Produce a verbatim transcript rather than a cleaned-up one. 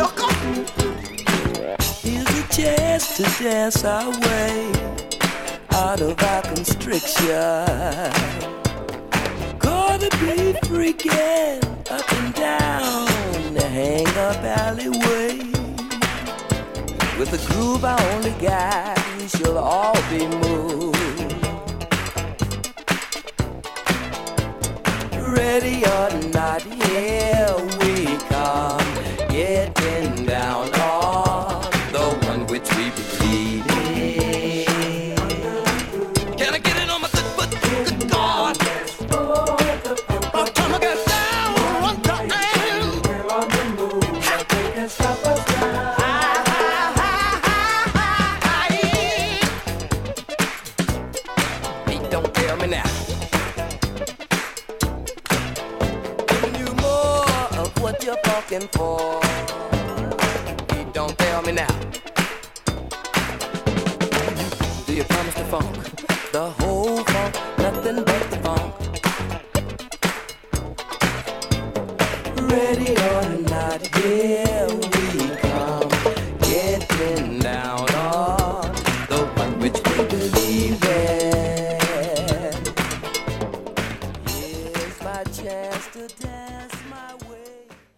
sucker. Here's a chance to dance our way out of our constriction. Gonna be freaking up and down the hang-up alleyway. With a groove I only got, we shall all be moved. Ready or not, here we come, getting down on the one which we believe in. Can I get it on my good foot? Good God! One time I get down, one time. They can stop us now. Hey, don't tell me now. What you're fucking for? Hey, don't tell me now. Do you promise to funk the whole